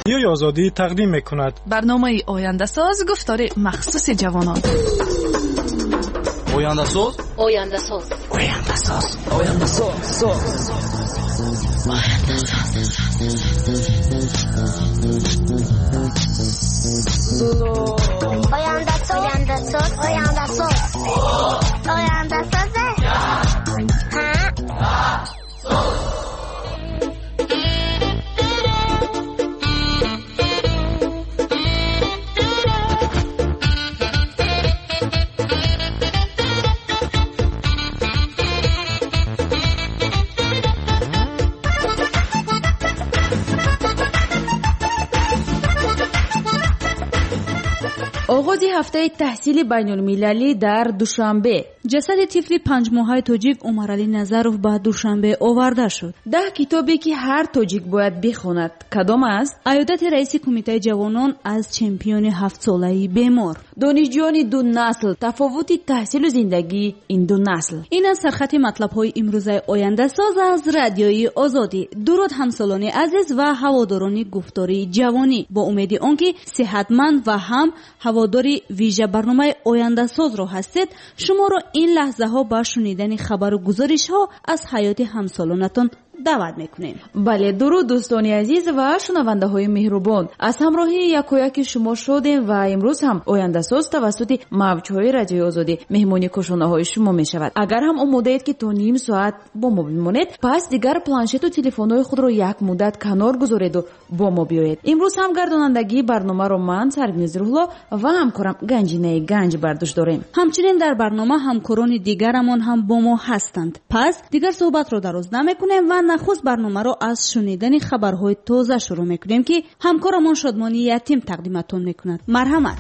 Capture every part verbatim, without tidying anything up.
رادیوی آزادی تقدیم می‌کند. برنامه آینده ساز گفتار مخصوص جوانان. آینده ساز آینده ساز آینده ساز آینده ساز آینده ساز آینده ساز آینده ساز آینده ساز آغاز هفته تحصیلی بین المللی در دوشنبه. جسد طفل پنج ماهه تاجیک عمرعلی نظرов به دوشنبه آورده شد. ده کتابی که هر تاجیک باید بخواند کدام است؟ عیادت رئیس کمیته جوانان از چمپیون هفت ساله‌ای بیمار. دانشجویان دو نسل، تفاوت تحصیل و زندگی این دو نسل. این از سرخط مطلب‌های امروزه آینده ساز از رادیوی آزادی. درود همسالان عزیز و هواداران گفتاری جوانی، با امید آنکه صحتمند و هم هواداری ویژه برنامه آینده ساز را هستید، شما را این لحظه ها با شنیدن خبر و گزارش ها از حیات همسالانتان دعوت میکنیم. بله، درود دوستان عزیز و شنونده های مهربان، از همراهی یکایک شما شدیم و امروز هم آینده ساز توسط موجهای رادیوی آزادی مهمانی کشانه های شما می شود. اگر هم آماده اید که تا نیم ساعت با ما بمانید، پس دیگر پلنشت و تلفن های خود را یک مدت کنار گذارید و با ما بیایید. امروز هم گردانندگی برنامه را من سرگنز روحلا و همکارم گنجینه گنج برداشت داریم. همچنین در برنامه همکاران دیگرمان هم با ما هستند. پس دیگر صحبت را دراز نمیکنیم و نخست برنامه را از شنیدن خبرهای تازه شروع میکنیم که همکارمان شادمانی یتیم تقدیمتون میکند. مرحمت.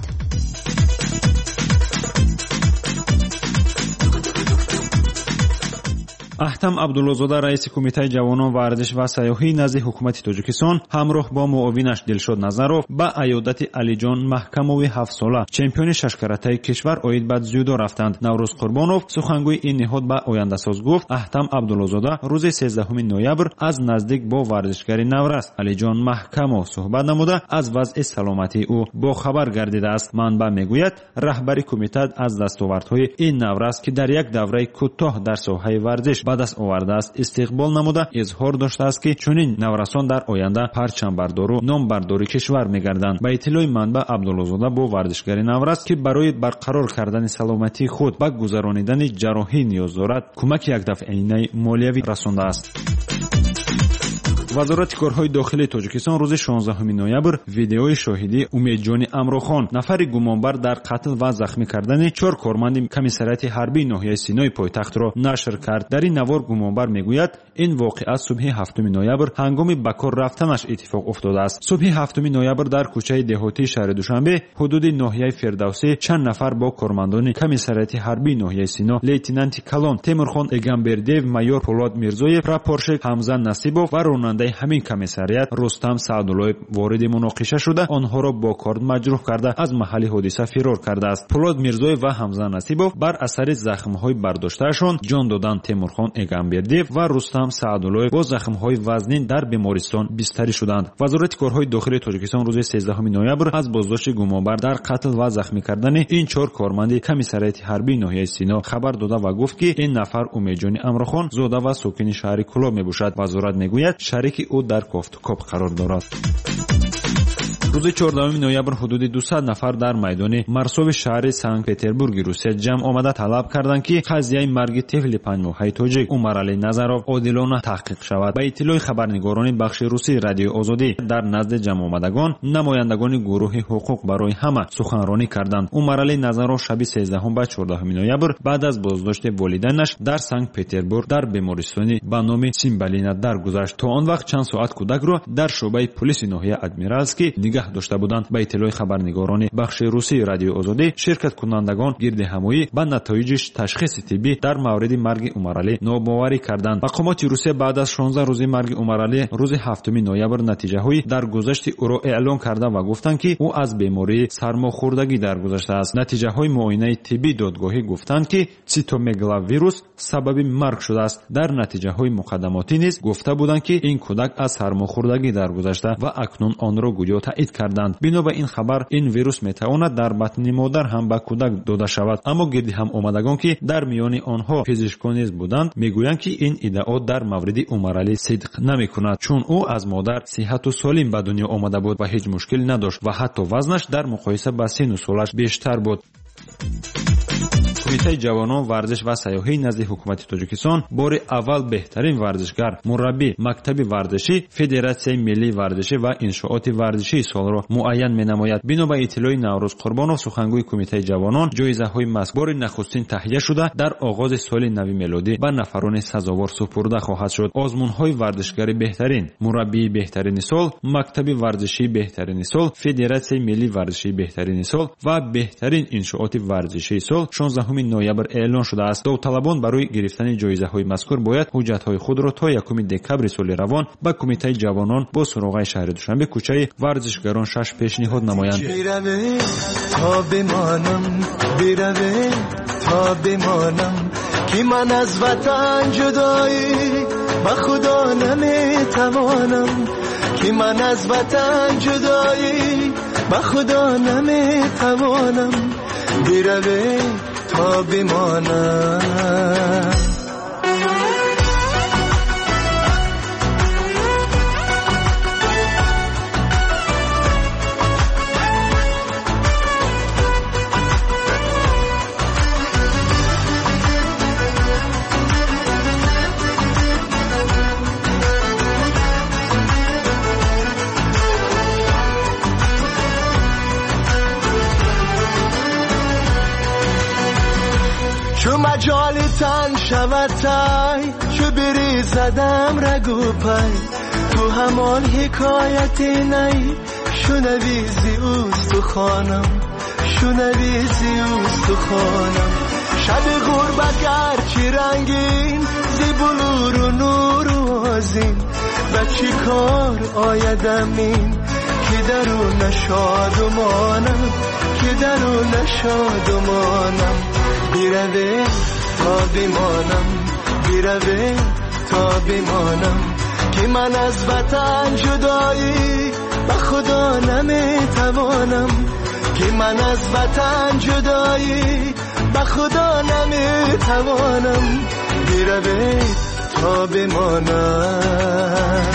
احتم عبدالله‌زاده رئیس کمیته جوانان ورزش و سیاحی نزد حکومت تاجیکستان همراه با معاونش دلشاد نظرов به عیادت علیجان محکموی هفت ساله چمپیون ششکاراتای کشور اوید بعد زیودو رفتند. نوروز قربانов سخنگوی این نهاد به آینده ساز گفت احتم عبدالله‌زاده روز سیزدهم نوامبر از نزدیک با ورزشکار نورست علیجان محکمو صحبت نموده از وضع سلامتی او با خبر گردیده است. منبع میگوید رهبری کمیته از دستاوردهای این نورست که در یک دوره کوتاه در ساحه ورزش به دست آورده است استقبال نموده اظهار داشته است که چنین نورسان در آینده پرچم بردار و نام برداری کشور میگردند. به اطلاع منبع عبدالله‌زاده با ورزشکار نورست که برای برقرار کردن سلامتی خود به گذرانیدن جراحی نیاز دارد کمک یک دفعه مالیوی رسانده است. وزارت کارهای داخلی تاجیکستان روز شانزدهم نوامبر ویدیوی شاهدی امیدجان امروخان نفر گمانبر در قتل و زخمی کردن چهار کارمند کمیساریات حربی ناحیه سینای پایتخت را نشر کرد. در این نوار گمانبر میگوید این واقعه صبح هفتم نوامبر هنگام به کار رفتنش اتفاق افتاده است. صبح هفتم نوامبر در کوچه دهاتی شهر دوشنبه حدود ناحیه فردوسی چند نفر با کارمندان کمیساریات حربی ناحیه سینا لیتنانت کلان تیمورخان اگامبردیو майор پولاد میرزویف راپورشک حمزه نصیبов و راننده همین کمیساریات رستم سعداللهیف وارد مناقشه شده آنها را با کارد مجروح کرده از محل حادثه فرار کرده است. پولاد میرزویف و حمزه نصیبов بر اثر زخم‌های برداشتهشان جان دادند. تیمورخان اگامبردیو و رستم سعداللهیف با زخم‌های وزنین در بیمارستان بستری شدند. وزارت کارهای داخلی تاجیکستان روز سیزدهم نوامبر از بازداشت گمانبر در قتل و زخمی کردن این چهار کارمند کمیساریات حربی ناحیه سینا خبر داده و گفت که این نفر امیدجان امروخان زاده و ساکن شهر کلاب میباشد. وزارت میگوید شریک او در کافتکاپ قرار دارد. روز چهاردهم نوامبر حدود دویست نفر در میدان مرسوب شهر سنت پتربورگ روسیه جمع آمده طلب کردند که قضیه مرگ طفل پنج ماهه تاجیک عمرعلی نظرov عادلانه تحقیق شود. به اطلاع خبرنگاران بخش روسی رادیو آزادی در نزد جمع آمدگان نمایندگان گروه حقوق برای همه سخنرانی کردند. عمرعلی نظرov شب سیزدهم و چهاردهم نوامبر بعد از بازداشت والدینش در سنت پتربورگ در بیمارستانی به نام سیمبالینا درگذشت. تا آن وقت چند ساعت کودک را در شعبه پلیس ناحیه ادمیرالسکی نگاه نگه داشته بودند. با اطلاع خبرنگاران بخش روسی رادیوی آزادی، شرکت کنندگان گردهمایی با نتایج تشخیص طبی در مورد مرگ عمرعلی نوباوری کردند. مقامات روسیه بعد از شانزده روز مرگ عمرعلی روز هفتم نوامبر نتیجه‌های درگذشت او را اعلام کرده و گفتند که او از بیماری سرماخوردگی درگذشته است. نتیجه‌های معاینه طبی دادگاهی گفتند که سیتومگالوویروس سبب مرگ شده است. در نتیجه‌های مقدماتی نیز گفته بودند که این کودک از سرماخوردگی درگذشته و اکنون آن را گویا تایید کردند. بنا به این خبر این ویروس میتواند در بطن مادر هم به کودک داده شود. اما گردی هم آمدگان که در میان آنها پزشکان نیز بودند میگویند که این ادعا در مورد عمرعلی صدق نمیکند، چون او از مادر صحت و سالم به دنیا آمده بود و هیچ مشکل نداشت و حتی وزنش در مقایسه با سن و سالش بیشتر بود. کمیته جوانان ورزش و سیاحی نزد حکومت تاجیکستان بار اول بهترین ورزشگر، مربی مکتب ورزشی، فدراسیای ملی ورزشی و انشاءات ورزشی سال را معین می‌نماید. بنا به اطلاع نوروز قربانов، سخنگوی کمیته جوانان، جایزه‌های مذکور نخستین تهیه شده در آغاز سال نو میلادی به نفران سزاوار سپرده خواهد شد. آزمون‌های ورزشگری بهترین، مربی بهترین سال، مکتب ورزشی بهترین سال، فدراسیای ملی ورزشی بهترین سال و بهترین انشاءات ورزشی سال شانزده نوامبر اعلان شده است. داوطلبان برای گرفتن جایزه‌های مذکور باید حجت‌های خود را تا یکم دکبر سال روان به کمیته جوانان با سراغ شهر دوشنبه کوچه ورزشگران شش پیشنهاد نمایند. بیروه تا بمانم، بیروه تا بمانم که من از وطن جدایی به خدا نمیتوانم، که من از وطن جدایی به خدا نمیتوانم، بیروه تا بمانم. چو مجال تن شود تای، چو بری زدم رگو پای، تو همان حکایت نی، شنویزی اوست تو خانم، شنویزی اوست تو خانم. شب غربت گرچی رنگین، زی بلور و نور و آزین، و چی کار آیدم این که درون شادمانم، که درون شادمانم. بیروه تا بمانم، بیروه تا بمانم که من از وطن جدایی به خدا نمیتوانم، که من از وطن جدایی به خدا نمیتوانم، بیروه تا بمانم.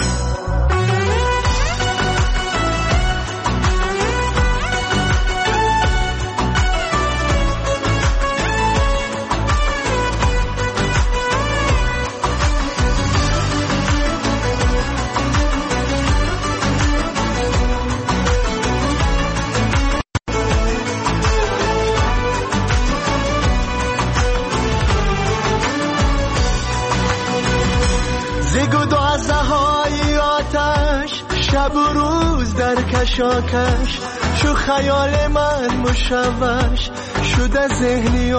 شب و روز در کشاکش، شو خیال من مشوش شده ذهنی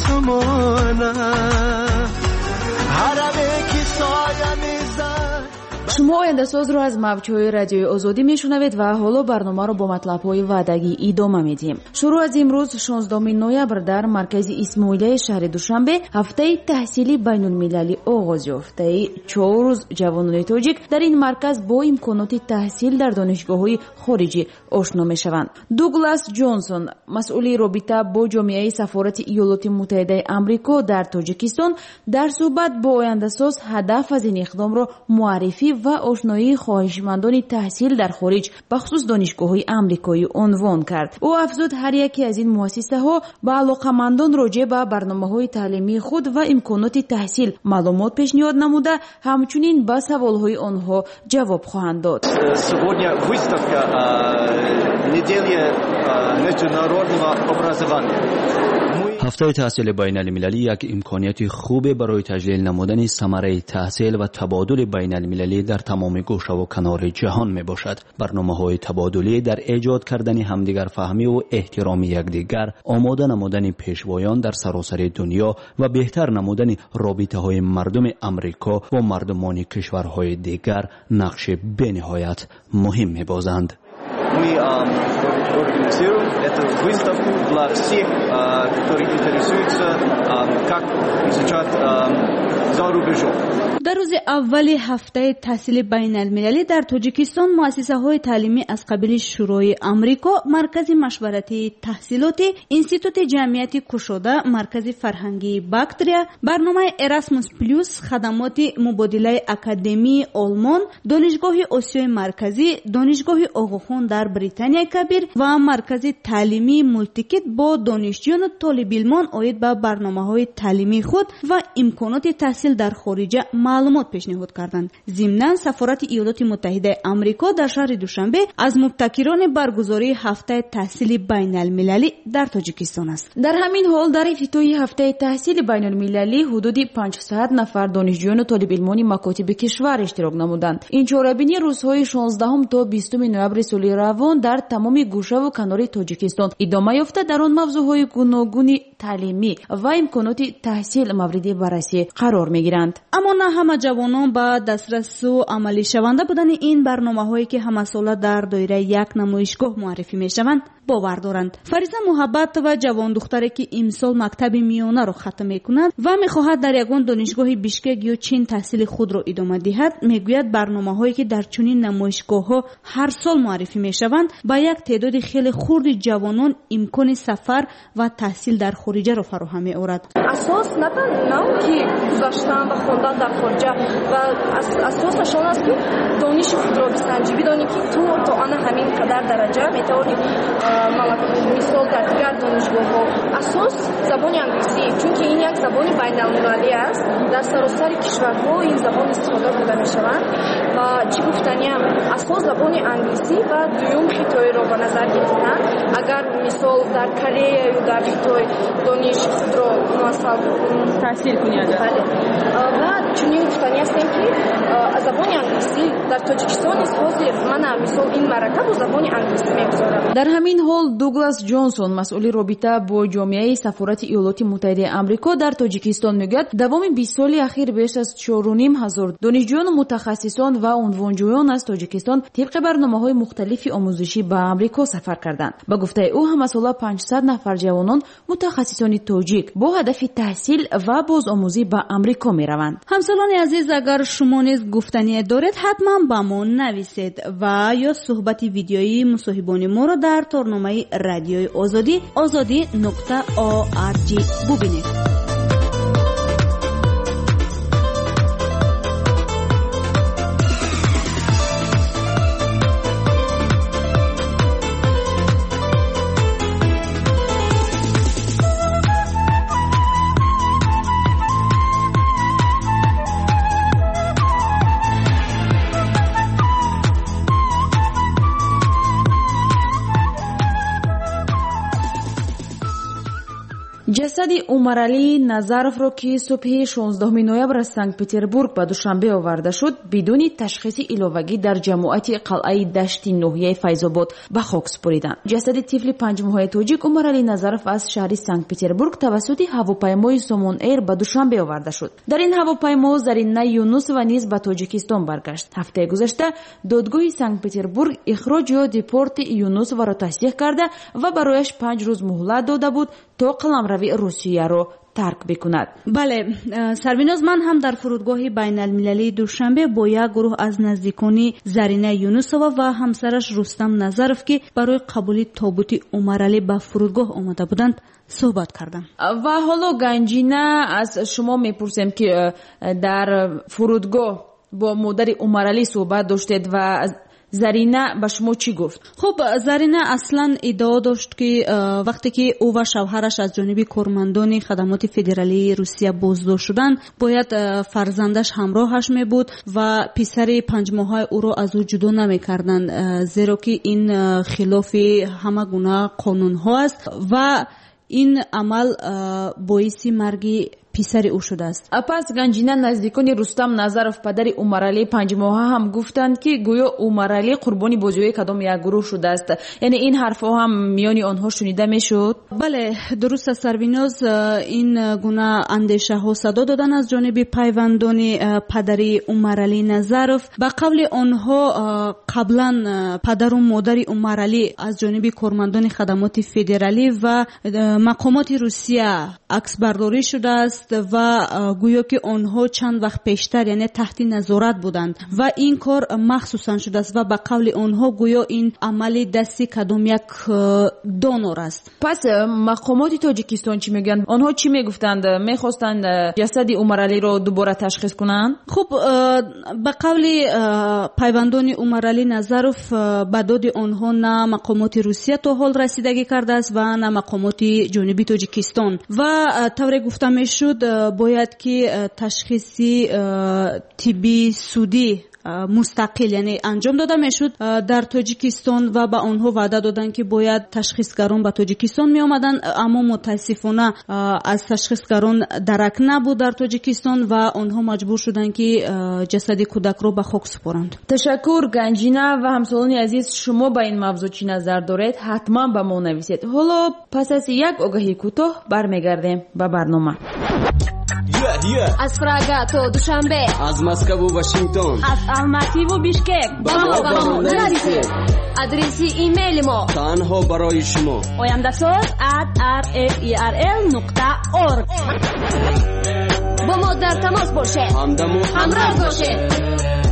آسمانم، حرمه کی سایه میزد. شما آینده ساز رو از موج‌های رادیوی آزادی میشنوید و حالا برنامه رو با مطلب‌های وعدگی ادامه میدیم. شروع از امروز شانزدهم نوامبر در مرکز اسماعیلیه شهر دوشنبه هفته تحصیلی بین‌المللی آغاز یافت. چهار روز جوانان تاجیک در این مرکز با امکانات تحصیل در دانشگاه‌های خارجی آشنا میشوند. دوگلاس جانسون، مسئول رابطه با جامعه سفارت ایالات متحده آمریکا در تاجیکستان، در صحبت با آینده ساز هدف از این اقدام را معرفی و آشنایی خواهشمندان تحصیل در خارج بخصوص دانشگاه‌های آمریکایی عنوان کرد. او افزود هر یکی از این مؤسسه‌ها با علاقه‌مندان راجع به برنامه‌های تعلیمی خود و امکانات تحصیل معلومات پیشنهاد نموده، همچنین به سوال‌های آنها جواب خواهند داد. Сегодня выставка недели международного образования. هفته تحصیل بین المللی یک امکانیت خوب برای تجلیل نمودن ثمره تحصیل و تبادل بین المللی در در تمام گوشه و کنار جهان می باشد. برنامه‌های تبادلی در ایجاد کردن همدیگر فهمی و احترام یکدیگر، آماده نمودن پیشوایان در سراسر دنیا و بهتر نمودن رابطه‌های مردم امریکا و مردمان کشورهای دیگر نقش بینهایت مهم می بازند. Мы организируем эту выставку для всех, которые интересуются, как изучать за рубежом. در روز اول هفته تحصیل بین المللی در تاجیکستان مؤسسه های تعلیمی از قبیل شورای آمریکا، مرکز مشورتی تحصیلاتی، انستیتوت جمعیت گشوده، مرکز فرهنگی باکتریا، برنامه اراسموس پلوس، خدمات مبادله اکادمی آلمان، دانشگاه آسیای مرکزی، دانشگاه آقاخان در بریتانیا کبیر و مرکز تعلیمی مولتیکت با دانشجویان و طالب علمان آید به برنامه‌های تعلیمی خود و امکانات تحصیل در خارج معلومات پیشنهاد کردند. ضمناً سفارت ایالات متحده آمریکا در شهر دوشنبه از مبتکران برگزاری هفته تحصیل بین المللی در تاجیکستان است. در همین حال در افتتاح هفته تحصیل بین المللی حدود پانصد نفر دانشجویان و طالب علمان مکاتب کشور اشتراک نمودند. این چهاربینی روزهای شانزدهم تا بیستم نوامبر سال روان در تمام گوشه و کنار تاجیکستان ادامه یافته در آن موضوعهای گوناگون تعلیمی و امکانات تحصیل مورد بررسی قرار میگیرند. اما نه همه جوانان با دسترس و عملی شونده بودن این برنامه‌هایی که همه ساله در دایره یک نمایشگاه معرفی میشوند باور دارند. فریضه محبت و جوان دختری که امسال مکتب میانه را ختم میکند و میخواهد در یگان دانشگاه بیشکک یا چین تحصیل خود را ادامه دهد، میگوید برنامه‌هایی که در چنین نمایشگاه‌ها هر سال معرفی میشوند با یک تعداد خیلی خرد جوانان امکان سفر و تحصیل در خارج را فراهم می‌آورد. اساس نه تنها که گذاشتن و خواندن در خارج و اساسش آن است که دانش خود را بسنجی، بدانی که تو تو آن همین قدر درجه میتوانی مثال در دیگر دانشگاه‌ها. اساس زبان انگلیسی، چون که این یک زبان بین‌المللی است، در سراسر کشورها این زبان استفاده بوده می‌شود و چی گفتنی هم اساس زبان انگلیسی و دوم خطای را به نظر گرفتن. اگر مثال در کره یا در خطای دانش خود را موفق تحصیل کنی و چنین گفتنی هستیم که زبان انگلیسی در تاجیکستان است. حاضر من مثال این مرکه با زبان انگلیسی می‌گذارم. در همین حال دوگلاس جانسون مسئول رابطه با جامعه سفارت ایالات متحده آمریکا در تاجیکستان میگوید دوام بیست سال اخیر بیش از چهار و نیم هزار دانشجویان و متخصصان و عنوانجویان از تاجیکستان طبق برنامه‌های مختلف آموزشی به آمریکا سفر کردند. به گفته او هم سالا پانصد نفر جوانان متخصصان تاجیک با هدف تحصیل و بازآموزی به آمریکا میروند. همسالان عزیز، اگر شما نیز گفتنی دارید حتما با ما نویسید و یا صحبت ویدیویی مصاحبان ما را در تورنمه رادیوی آزادی آزادی نقطه آ ار جی ببینید. جسد عمرعلی نظرов ро ки субҳи шонздаҳуми ноябр аз санкт петербург ба душанбе оварда шуд бидуни ташхиси иловагӣ дар ҷамоати қалъаи дашти ноҳияи файзобод ба хок супориданд. ҷасади тифли панҷмоҳаи тоҷик умарали назаров аз шаҳри санкт петербург тавассути ҳавопаймои сомон эйр ба душанбе оварда шуд. дар ин ҳавопаймо зарина юнусова низ ба тоҷикистон баргашт. ҳафтаи гузашта додгоҳи санкт петербург ихроҷ ё депорти юнусоваро тасдиқ карда ва барояш панҷ рӯз муҳлат дода буд то қаламрави русияро тарк бикунад. бале, сарвиноз, ман ҳам дар фурудгоҳи байналмилалии душанбе бо як гурӯҳ аз наздикони Зарина Юнусова ва ҳамсараш Рустам Назаров ки барои қабули тобути Умарали ба фурудгоҳ омада буданд суҳбат кардам. ва ҳоло ганҷина аз шумо мепурсем ки дар фурудгоҳ бо модари Умарали суҳбат доштед ва зарина ба шумо чӣ гуфт? хуб, зарина аслан иддао дошт ки вақте ки ӯ ва шавҳараш аз ҷониби кормандони хадамоти федералии Русия боздошт шуданд, бояд фарзандаш ҳамроҳаш мебуд ва писари панҷмоҳаи ӯро аз ӯ ҷудо намекарданд, зеро ки ин хилофи ҳама гуна қонунҳо аст ва ин амал боиси марги پسر او شده است. پس گنجینه نزدیکان رستم نظرов پدر عمرعلی پنج ماهه هم گفتند که گویا عمرعلی قربانی بازجویی کدام یک گروه شده است. یعنی این حرفها هم میان آنها شنیده میشد؟ بله درست است سرویناز، این گونه اندیشه ها صدا دادن از جانب پیوندان پدری عمرعلی نظرov. به قول آنها قبلا پدر و مادر عمرعلی از جانب کارمندان خدمات فدرالی و مقامات روسیه عکس برداری شده است و گویا که آنها چند وقت پیشتر یعنی تحت نظارت بودند و این کار مخصوصا شده است و به قول آنها گویا این عمل دستی کدام یک دونور است. پس مقامات تاجیکستان چی میگن؟ آنها چی میگفتند؟ میخواستند جسد عمرعلی رو دوباره تشخیص کنند؟ خب به قول پیوندان عمرعلی نظرov به داد آنها نه مقامات روسیه تا حال رسیدگی کرده است و نه مقامات جنوبی تاجیکستان و طور گفته میشد باید که تشخیصی طبی سودی مستقل یعنی انجام داده میشد در تاجیکستان و به آنها وعده دادن که باید تشخیصگران به تاجیکستان می آمدن، اما متاسفانه از تشخیصگران درک نبود در تاجیکستان و آنها مجبور شدن که جسد کودک رو به خاک سپارند. تشکر گنجینه و همسالان عزیز، شما به این موضوع چی نظر دارید؟ حتما به ما نویسید. حالا پس از یک آگاهی کوتاه برمیگردیم به برنامه. از پراگا تا دوشنبه، از مسکو و واشنگتن، از الماتی و بیشکک با ما با ما نرسید. آدرسی ایمیل ما تنها برای شما oyandasaz at r f e r l نقطه org. با ما در تماس باشید، همدم و همراه باشید.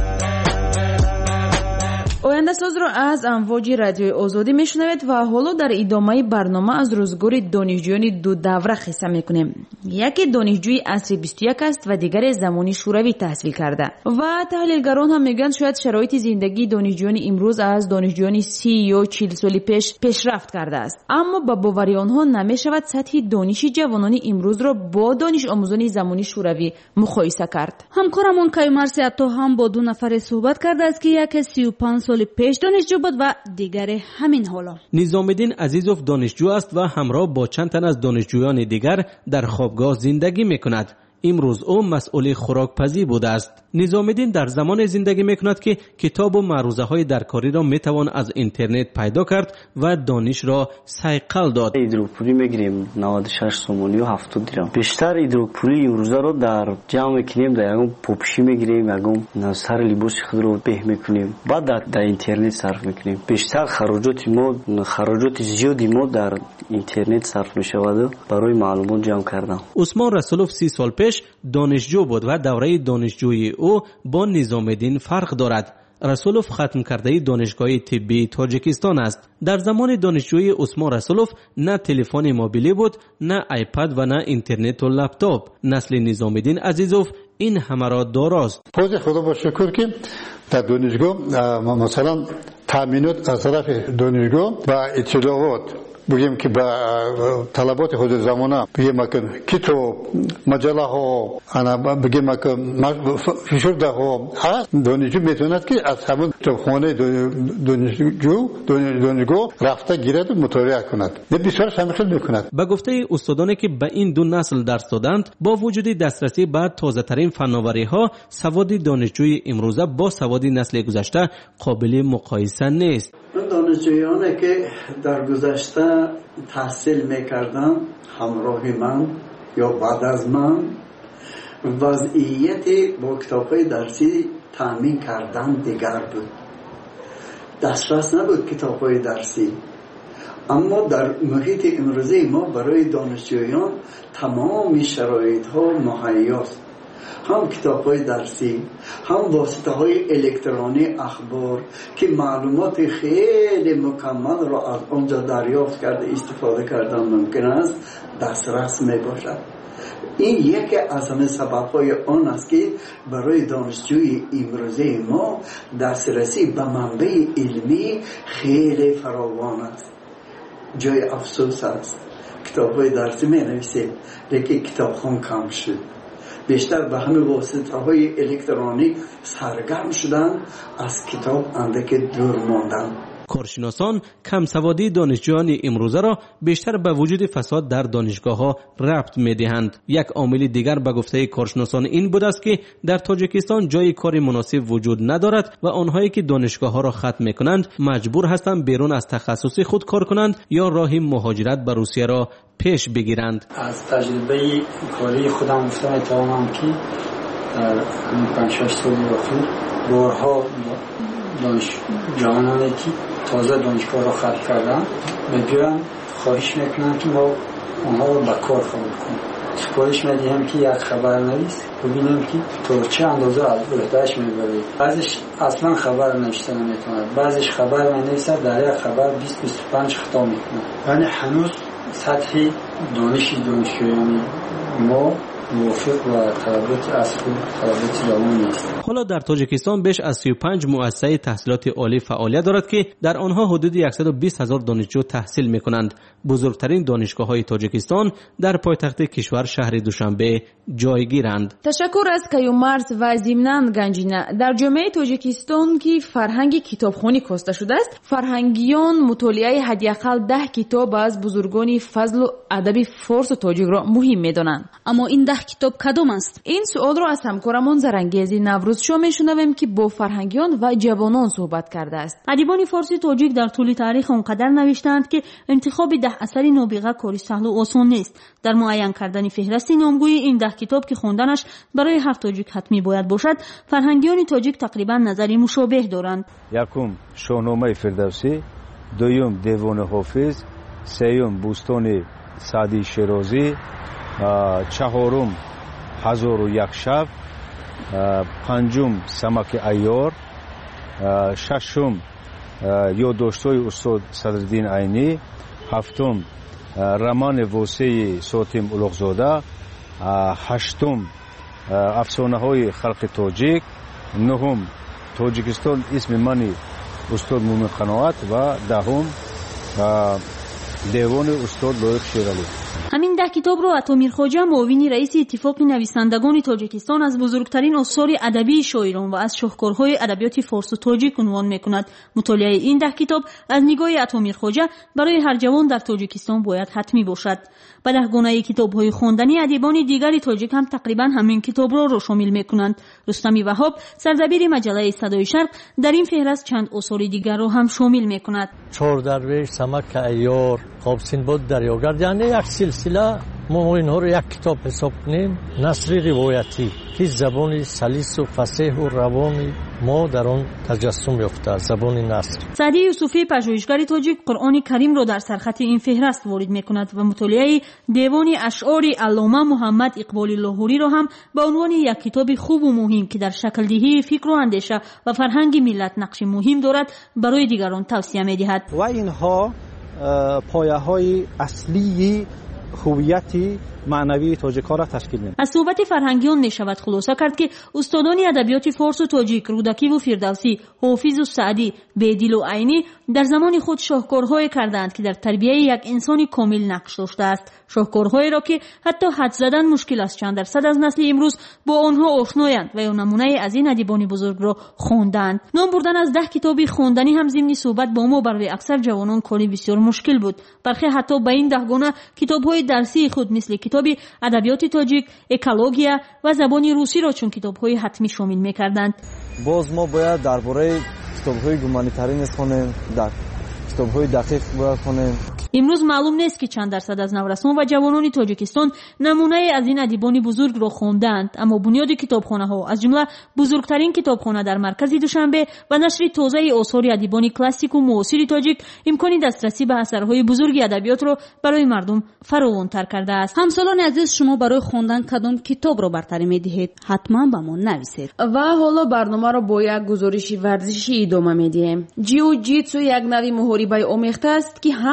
آینده ساز رو از امواج رادیوی آزادی میشنوید و حالا در ادامه برنامه از روزگار دانشجویان دو دوره قصه میکنیم. یکی دانشجوی عصر بیست و یک است و دیگر زمانی شوروی تحصیل کرده و تحلیلگران هم میگن شاید شرایط زندگی دانشجویان امروز از دانشجویان سی یا چهل سال پیش پیشرفت کرده است، اما با باور آنها نمیشود سطح دانش جوانان امروز را با دانش آموزان زمانی شوروی مقایسه کرد. همکارمون کیومرث عطا هم با دو نفر صحبت کرده است که یک سی و پنج سال پیش دانشجو بود و دیگر همین حالا. نظامالدین عزیزوف دانشجو است و همراه با چند تن از دانشجویان دیگر در خوابگاه زندگی میکند. امروز او مسئول خوراکپزی بوده است. نظامالدین در زمان زندگی میکند که کتاب و معروضه های درکاری را میتوان از اینترنت پیدا کرد و دانش را صیقل داد. هیدروپولی میگیریم نود و شش سومونی و هفتاد درهم. بیشتر هیدروپولی امروزه رو در جمع میکنیم، در یکم پوپشی میگیریم، یکم سر لباس خود رو به میکنیم، بعد در, در اینترنت صرف میکنیم. بیشتر خراجات ما خراجات زیادی ما در اینترنت صرف میشود برای معلومات جمع کردن. عثمان رسولوف سی سال پیش دانشجو بود و دوره دانشجویی او با نظامالدین فرق دارد. رسولوف ختم کرده دانشگاه طبی تاجیکستان است. در زمان دانشجویی عثمان رسولوف نه تلفن موبیلی بود، نه آیپد و نه اینترنت و لپتاپ. نسل نظامالدین عزیزوف این همه را داراست. خود خدا با شکر که در دانشگاه مثلا تامینات از طرف دانشگاه و اطلاعات بگیم که با طلبات خود زمانه بگیم که کتاب مجله ها انا بگیم که فشرده ها هست، دانشجو میتوند که از همون خانه دانشجو دانشگاه رفته گیرد و مطالعه کند. نه بسیار شامل میکند. به گفته استادانی که به این دو نسل درس دادند، با وجود دسترسی به تازه ترین فناوری ها، سواد دانشجوی امروزه با سواد نسل گذشته قابل مقایسه نیست. دانشجویانی که در گذشته تحصیل میکردن همراه من یا بعد از من وضعیت با کتاب‌های درسی تامین کردن دیگر بود. دسترس نبود کتاب‌های درسی، اما در محیط امروزی ما برای دانشجویان تمام شرایط‌ها مهیاست. هم کتاب‌های درسی، هم واسطه‌های الکترونی اخبار که معلومات خیلی مکمل را از آنجا دریافت کرده استفاده کردن ممکن است دسترس میباشد. این یکی از همه سبب‌های آن است که برای دانشجوی امروزی ما دسترسی به منبع علمی خیلی فراوان است. جای افسوس است کتاب‌های درسی می‌نویسیم لیکن کتابخوان کم شد. بیشتر به همه واسطه های الکترونیک سرگرم شدن، از کتاب اندک دور ماندن. کارشناسان کمسوادی دانشجویان امروزه را بیشتر به وجود فساد در دانشگاه‌ها ربط می‌دهند. یک عامل دیگر به گفته کارشناسان این بود است که در تاجیکستان جای کار مناسب وجود ندارد و آنهایی که دانشگاه‌ها را ختم می‌کنند مجبور هستند بیرون از تخصص خود کار کنند یا راه مهاجرت به روسیه را پیش بگیرند. از تجربه کاری خودم گفتم می‌توانم که در پنج شش سال اخیر بارها دانش جوانانی که تازه دانشگاه را ختم کردن میگویند خواهش میکنند که ما آنها را به کار قبول کنیم. سپارش میدیم که یک خبرنویس ببینیم که تو چه اندازه از عهده‌اش میبرید. بعضیش اصلا خبر نوشته نمیتواند، بعضیش خبر مینویسد، در یک خبر بیست بیست و پنج خطا میکنه. یعنی هنوز سطح دانش دانشجویان ما موافق و طلبات اصل طلبات جوان نیست. حالا در تاجیکستان بیش از سی و پنج مؤسسه تحصیلات عالی فعالیت دارد که در آنها حدود صد و بیست هزار دانشجو تحصیل میکنند. بزرگترین دانشگاه‌های تاجیکستان در پایتخت کشور شهر دوشنبه جایگیرند. تشکر از کیومرس و ضمناً گنجینه. در جامعه تاجیکستان که فرهنگ کتابخوانی کاسته شده است، فرهنگیان مطالعه حداقل ده کتاب از بزرگان فضل و ادب فارس و تاجیک را مهم می‌دانند. اما این ده کتاب کدام است؟ این سوال را از همکارمان زرنگیزی نوروزشاه میشنویم که با فرهنگیان و جوانان صحبت کرده است. ادیبان فارسی تاجیک در طول تاریخ آنقدر نوشتند که انتخاب ده اثر نابغه کاری سهل و آسان نیست. در معین کردن فهرست نامگوی این ده کتاب که خواندنش برای هر تاجیک حتمی باید باشد، فرهنگیان تاجیک تقریبا نظری مشابه دارند. یکم شاهنامه فردوسی، دوم دیوان حافظ، سوم بوستان سعدی شیرازی، چهارم هزار و یک شب، پنجم سمک عیار، ششم یادداشت‌های استاد صدرالدین عینی، هفتم رمان واسه ساتم اولغزاده، هشتم افسانه‌های خلق تاجیک، نهم تاجیکستان اسم منی استاد مومن قناعت و دهم دیوان استاد لایق شیرالی. همین ده کتاب را عطا میرخواجه معاون رئیس اتفاق نویسندگان تاجیکستان از بزرگترین آثار ادبی شاعران و از شاهکارهای ادبیات فارس و تاجیک عنوان میکند. مطالعه این ده کتاب از نگاه عطا میرخواجه برای هر جوان در تاجیکستان باید حتمی باشد. به ده گونه کتاب‌های خواندنی ادیبان دیگری تاجیک هم تقریبا همین کتاب را را شامل میکنند. رستمی وهاب سردبیر مجله صدای شرق در این فهرست چند آثار دیگر را هم شامل میکند. چهار درویش، سمک عیار، خواب سینباد دریاگرد، یعنی یک سلسله ما اینها رو یک کتاب حساب کنیم. نثر روایتی که زبان سلیس و فصیح و روان ما در آن تجسم یافته است، زبان نثر. سعدی یوسفی پژوهشگر تاجیک قرآن کریم را در سرخط این فهرست وارد میکند و مطالعه دیوان اشعار علامه محمد اقبال لاهوری را هم به عنوان یک کتاب خوب و مهم که در شکل دهی فکر و اندیشه و فرهنگ ملت نقش مهم دارد برای دیگران توصیه میدهد. و اینها پایه های اصلی هویت معنوی تاجیک‌ها را تشکیل می‌دهد. از صحبت فرهنگیان می‌شود خلاصه کرد که استادان ادبیات فارس و تاجیک رودکی و فردوسی، حافظ و سعدی، بیدل و عینی در زمان خود شاهکارهای کردند که در تربیت یک انسان کامل نقش داشته است. شاهکارهایی را که حتی حد زدن مشکل است چند درصد از نسل امروز با آنها آشنایند و یا نمونه از این ادیبان بزرگ را خواندند. نام بردن از ده کتاب خواندنی هم ضمن صحبت با ما برای اکثر جوانان کاری بسیار مشکل بود. برخی حتی به این ده گونه کتاب‌های درسی خود مثل کتاب ادبیات تاجیک، اکولوژیا و زبان روسی را چون کتاب‌های حتمی شامل می‌کردند. باز ما باید درباره کتاب‌های گومانیتاری نخوانیم، در کتاب‌های دقیق باید خوانیم. امروز معلوم نیست که چند درصد از نورسان و جوانان تاجیکستان نمونه از این ادیبان بزرگ را خواندند، اما بنیاد کتابخانه‌ها از جمله بزرگترین کتابخانه در مرکز دوشنبه و نشر تازه آثار ادیبان کلاسیک و معاصر تاجیک امکان دسترسی به اثرهای بزرگ ادبیات را برای مردم فراوان‌تر کرده است. همسالان عزیز، شما برای خواندن کدام کتاب را برتری می‌دهید؟ حتما به ما نویسید. و حالا برنامه را با یک گزارش ورزشی ادامه می‌دهیم. جیو جیتسو یک نوع محاربه آمیخته است که هم جزء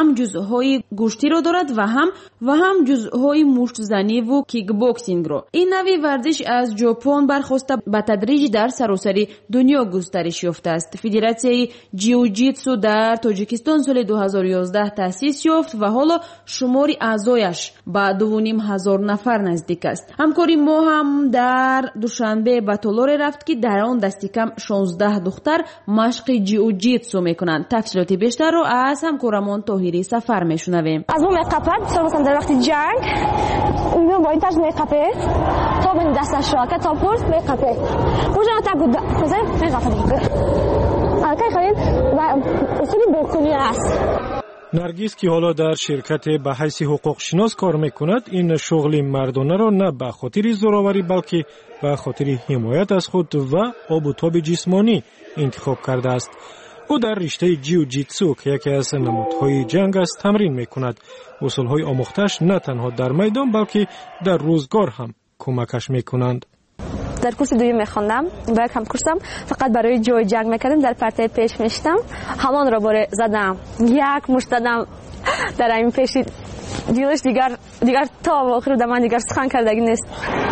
های گوشتی رو دارد و هم و هم جزءهای مشت‌زنی و کیک باکسینگ رو. این نوع ورزش از ژاپن برخواسته به تدریج در سراسر دنیا گسترش یافته است. فدراسیون جیوجیتسو در تاجیکستان سال دو هزار و یازده تأسیس یافت و حالا شمار اعضایش به دو و نیم هزار نفر نزدیک است. همکاری ما هم در دوشنبه به طلوع رفت که در آن دستی کم شانزده دختر مشق جیوجیتسو میکنند. تفصیلات بیشتر رو از همکارمان طاهری سفر میشنویم. از اون میقپد مثلا مثلا در وقت جنگ اون با این طرز میقپه تا من دستش را که تا پرس میقپه موجا تا بود مثلا میقپه البته خیلی و اصولی بکنی است. نرگیس که حالا در شرکت به حیث حقوق شناس کار میکند، این شغل مردانه را نه به خاطر زورآوری بلکه به خاطر حمایت از خود و آب و تاب جسمانی انتخاب کرده است. او در رشته جیوجیتسو که یکی از نمودهای جنگ است تمرین میکند. اصولهای آموختش نه تنها در میدان بلکه در روزگار هم کمکش میکنند. در کورس دوم میخوندم و یک هم کورسم فقط برای جای جنگ میکردم. در پرتای پیش میشتم همان را باره زدم یک مشت دادم در این پیشی دیلش دیگر دیگر تا آخر در من دیگر سخن کردگی نیست.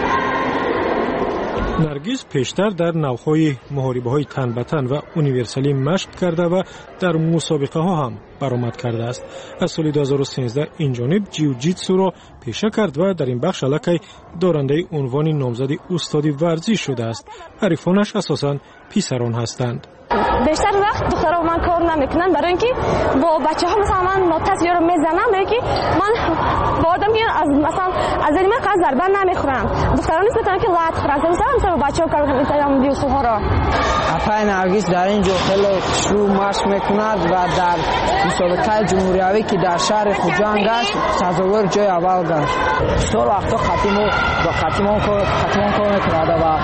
نرگیس پیشتر در نوعهای محاربه های تن به تن و اونیورسالی مشق کرده و در مسابقه ها هم برآمد کرده است. از سال دو هزار و سیزده این جانب جیوجیتسو را پیشه کرد و در این بخش الکی دارنده عنوان نامزد استادی ورزش شده است. حریفانش اساساً پسران هستند. بیشتر وقت دخترها من کار نمیکنن برای اینکه با بچه ها مثلا من متصل رو میزنم برای اینکه من با آدم که از مثلا از این من قضا ضربه نمیخورم. دخترها نیست میتونن که لات خورن مثلا مثلا با بچه ها کار میکنن اینطوری دیو سوها اپای نرگیس در اینجا خیلی شروع مشق میکند و در مسابقه جمهوریوی که در شهر خوجان گشت سزاوار جای اول گشت. سال وقتا ختمو با ختمون کار ختمون کار میکرد و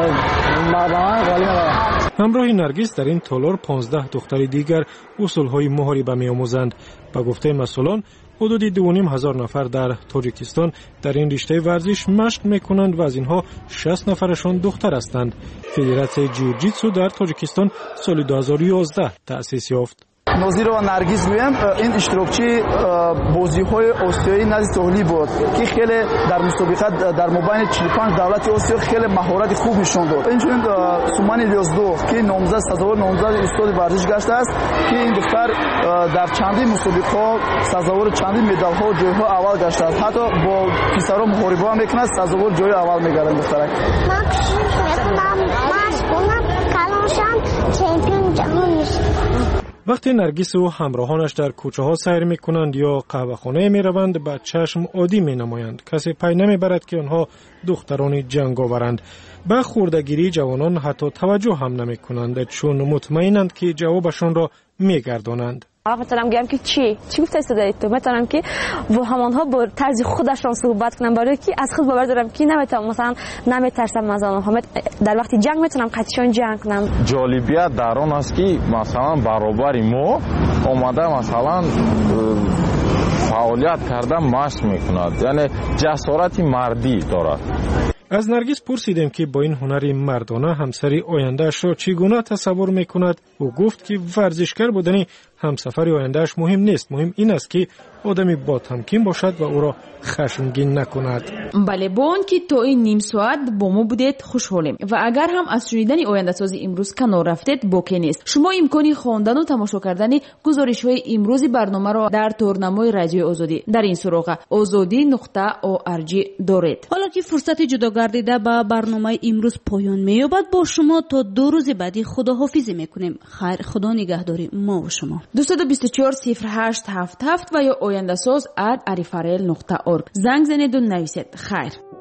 مردمان غالی می‌داد. همراه نرگیس در این تالار پانزده دختر دیگر اصولهای محاربه می‌آموزند. با گفته مسئولان حدود دو و نیم هزار نفر در تاجیکستان در این رشته ورزش مشق می‌کنند و از اینها شصت نفرشان دختر هستند. فدراسیون جیوجیتسو در تاجیکستان سال دو هزار و یازده تأسیس یافت. نظیر و نرگیس گویم این اشتراکچی بازی‌های آسیایی نزد سهلی بود که خیلی در مسابقه در مابین چهل و پنج دولت آسیا خیلی مهارت خوب نشون داد. اینجوری سومان الیاسدو که نامزد سزاوار نامزد استاد ورزش گشته است که این دختر در چندین مسابقه سزاوار چندین مدال‌ها جای‌ها اول گشته است. حتی با پسران محاربه می‌کند سزاوار جای اول می‌گیرد دخترک. من می‌خونم مشغولم کلانشم چمپیون جهان میشه. وقتی نرگیس و همراهانش در کوچه ها سیر می کنند یا قهوه خانه می روند به چشم عادی می نمایند. کسی پی نمی برد که آنها دختران جنگاورند. به خوردگیری جوانان حتی توجه هم نمی کنند چون مطمئنند که جوابشان را می گردانند. آقا میتونم گم که چی چی گفته استادی تو میتونم که با همانها با طرز خودشون صحبت کنم برای که از خود باور دارم که نمیتونم مثلا نمیترسم از آنها در وقتی جنگ میتونم قطعشون جنگ کنم. جالبیت در آن است که مثلا برابر ما اومده مثلا فعالیت کرده مشق میکند یعنی جسارت مردی دارد. از نرگیس پرسیدیم که با این هنر مردانه همسر آینده‌اش را چگونه تصور میکند. او گفت که ورزشکار بودن همسفر آینده‌اش مهم نیست، مهم این است که آدمی با تمکین باشد و او را خشمگین نکند. بله با اون که تا این نیم ساعت با ما بودید خوشحالیم و اگر هم از شنیدن آینده سازی امروز کنار رفتید باکی نیست. شما امکانی خواندن و تماشا کردن گزارش‌های امروزی برنامه را در تورنمای رادیو آزادی در این سراغ آزادی نقطه او ار جی دارید. حالا که فرصت جدا گردیده به برنامه امروز پایان می‌یابد با شما تا دو روز بعدی خداحافظی می‌کنیم. خیر خدا نگهداری ما و شما. دو دو چهار صفر هشت هفت هفت و یا آینده ساز ات عریفرل نقطه اورگ زنگ زنید و نویسید. خیر.